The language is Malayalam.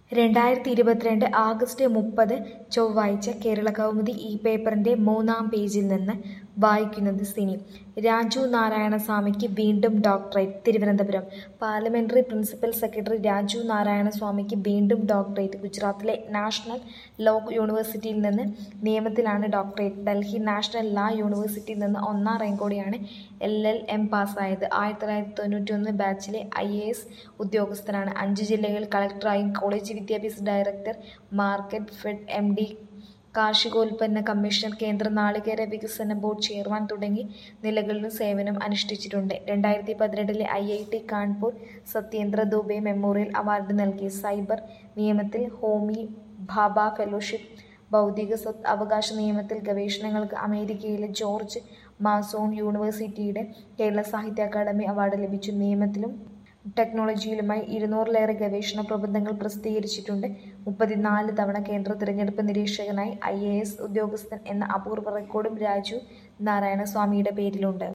2022 ആഗസ്റ്റ് 30 ചൊവ്വാഴ്ച കേരളകൗമുദി ഈ പേപ്പറിന്റെ 3-ാം പേജിൽ നിന്ന് വായിക്കുന്നത് സിനി. രാജു നാരായണസ്വാമിക്ക് വീണ്ടും doctorate. Thiruvananthapuram. Parliamentary principal secretary Raju നാരായണസ്വാമിക്ക് വീണ്ടും ഡോക്ടറേറ്റ്. ഗുജറാത്തിലെ നാഷണൽ ലോ യൂണിവേഴ്സിറ്റിയിൽ നിന്ന് നിയമത്തിലാണ് ഡോക്ടറേറ്റ്. ഡൽഹി നാഷണൽ ലാ യൂണിവേഴ്സിറ്റിയിൽ നിന്ന് 1-ാം റാങ്കോടെയാണ് LLM പാസ്സായത്. 1991 ബാച്ചിലെ IAS ഉദ്യോഗസ്ഥനാണ്. 5 ജില്ലകളിൽ കളക്ടറായും കോളേജ് വിദ്യാഭ്യാസ ഡയറക്ടർ, മാർക്കറ്റ് ഫെഡ് MD, കാർഷികോൽപ്പന്ന കമ്മീഷണർ, കേന്ദ്ര നാളികേര വികസന ബോർഡ് ചെയർമാൻ തുടങ്ങി നിലകളിലും സേവനം അനുഷ്ഠിച്ചിട്ടുണ്ട്. 2018 IIT Kanpur Satyendra Dubey memorial award നൽകി. സൈബർ നിയമത്തിൽ ഹോമി ഭാഭ ഫെലോഷിപ്പ്, ബൗദ്ധിക സ്വത്ത് അവകാശ നിയമത്തിൽ ഗവേഷണങ്ങൾക്ക് അമേരിക്കയിലെ ജോർജ് മാസോൺ യൂണിവേഴ്സിറ്റിയുടെ കേരള സാഹിത്യ അക്കാദമി അവാർഡ് ലഭിച്ചു. നിയമത്തിലും ടെക്നോളജിയിലുമായി 200-ലേറെ ഗവേഷണ പ്രബന്ധങ്ങൾ പ്രസിദ്ധീകരിച്ചിട്ടുണ്ട്. 34 തവണ കേന്ദ്ര തിരഞ്ഞെടുപ്പ് നിരീക്ഷകനായി IAS ഉദ്യോഗസ്ഥൻ എന്ന അപൂർവ റെക്കോർഡും രാജു നാരായണസ്വാമിയുടെ പേരിലുണ്ട്.